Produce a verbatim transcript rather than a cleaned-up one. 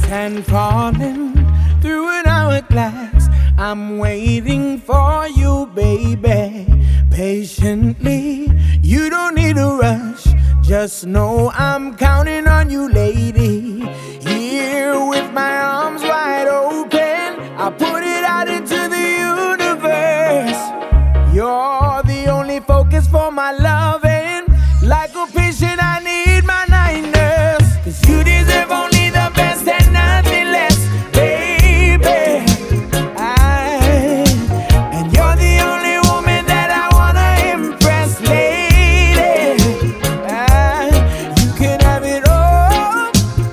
and falling through an hourglass. I'm waiting for you, baby, patiently. You don't need to rush, just know I'm counting on you, lady.